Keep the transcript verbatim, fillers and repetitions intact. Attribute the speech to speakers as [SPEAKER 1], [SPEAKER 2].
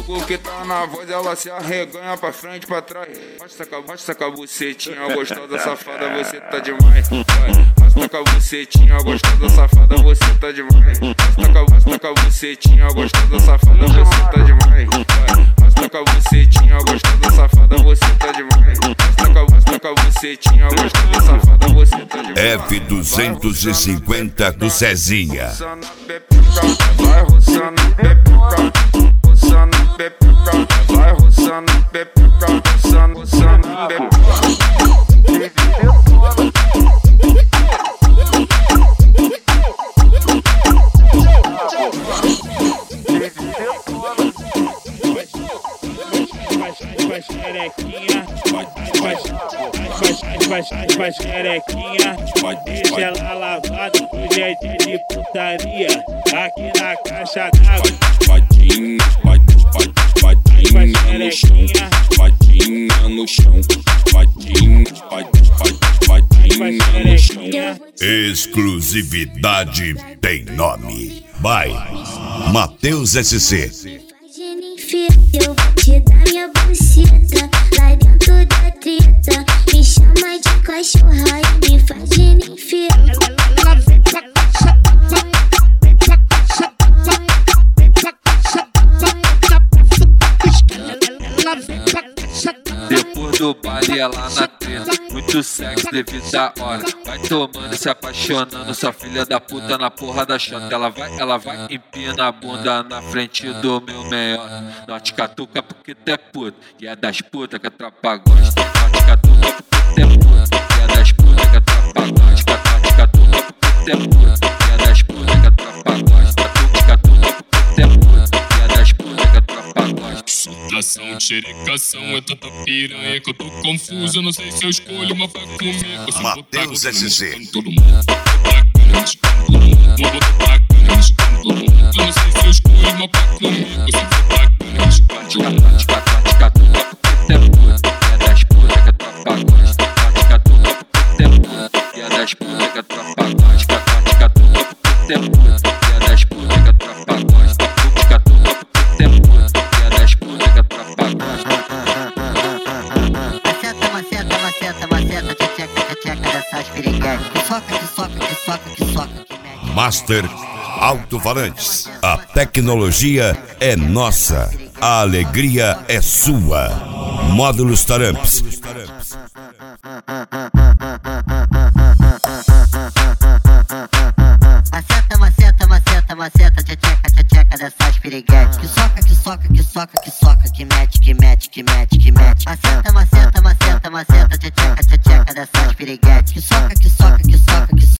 [SPEAKER 1] porque tá na voz, ela se arreganha pra frente, pra trás. Mostra com a, mostra com a bucetinha gostosa, safada, você tá demais. Mostra com a bucetinha gostosa, safada, você tá demais. Mostra com a, mostra com a bucetinha gostosa, safada, você tá demais. Mostra com a bucetinha gostosa, safada, você tá demais. Mostra com a, mostra com a bucetinha gostosa, safada, você tá demais.
[SPEAKER 2] F duzentos e cinquenta do Zezinha.
[SPEAKER 1] Vai roçando pepeca, roçando pepeca, vai roçando pepeca, roçando, roçando pepeca.
[SPEAKER 3] Faz xerequinha, deixa ela lavada, hoje é dia de putaria, aqui na caixa d'água.
[SPEAKER 4] Espadinha, espadinha no chão, espadinha no chão, espadinha, espadinha no chão.
[SPEAKER 2] Exclusividade tem nome. By Matheus S C.
[SPEAKER 5] Eu vou te dar minha buceta lá dentro da treta. Me chama de cachorra e me faz de ninfeta.
[SPEAKER 6] Depois do baile ela na treta, muito sexo devido à hora. Vai tomando, se apaixonando, sua filha da puta na porra da chota. Ela vai, ela vai, empina a bunda na frente do meu melhor. Não te catuca porque tu é puta, e é das putas que a tropa gosta. Não te catuca porque tu é puta, e é das putas que a tropa gosta. Não te catuca porque tu é puta, e é das putas que a tropa gosta. Não te catuca porque tu é puta, e é das putas que a tropa gosta.
[SPEAKER 4] Excitação, xerecação, é tanta piranha que eu tô confuso. Não sei se eu escolho uma pra comer.
[SPEAKER 2] Matheus S C.
[SPEAKER 4] Todo mundo, todo mundo, vou botar todo mundo. Eu não sei se eu escolho uma pra comer. Você botar
[SPEAKER 2] Master Alto-Falantes. A tecnologia é nossa, a alegria é sua. Módulos Taramps.
[SPEAKER 7] Maceta, maceta, maceta, maceta, tcheca, tcheca dessas piriguetes. Que soca, que soca, que soca, que soca, que mete, que mete, que mete, que mete. Maceta, maceta, maceta, maceta, tcheca, tcheca dessas piriguetes. Que soca, que soca, que soca, que soca.